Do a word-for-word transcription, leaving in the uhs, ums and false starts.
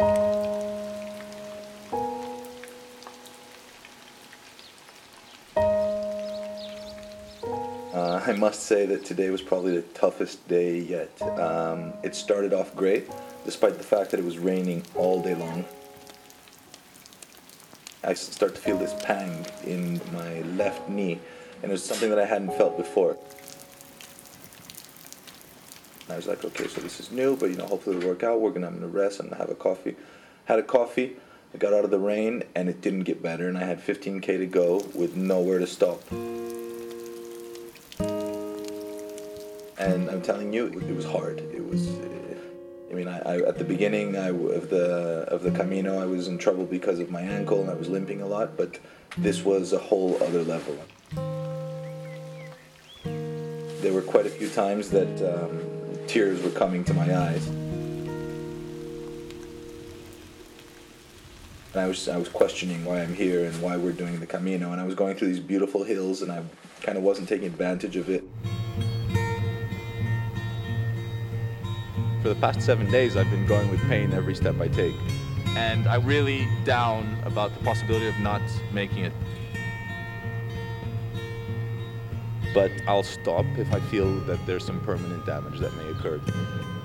Uh, I must say that today was probably the toughest day yet. Um, it started off great, despite the fact that it was raining all day long. I start to feel this pang in my left knee, and it's something that I hadn't felt before. I was like, okay, so this is new, but you know, hopefully it'll work out. We're gonna, I'm gonna rest. I'm gonna have a coffee. Had a coffee. I got out of the rain, and it didn't get better. And I had fifteen K to go with nowhere to stop. And I'm telling you, it was hard. It was. I mean, I, I at the beginning I, of the of the Camino, I was in trouble because of my ankle, and I was limping a lot. But this was a whole other level. There were quite a few times that um, tears were coming to my eyes. And I was I was questioning why I'm here and why we're doing the Camino, and I was going through these beautiful hills, and I kind of wasn't taking advantage of it. For the past seven days, I've been going with pain every step I take. And I'm really down about the possibility of not making it. But I'll stop if I feel that there's some permanent damage that may occur.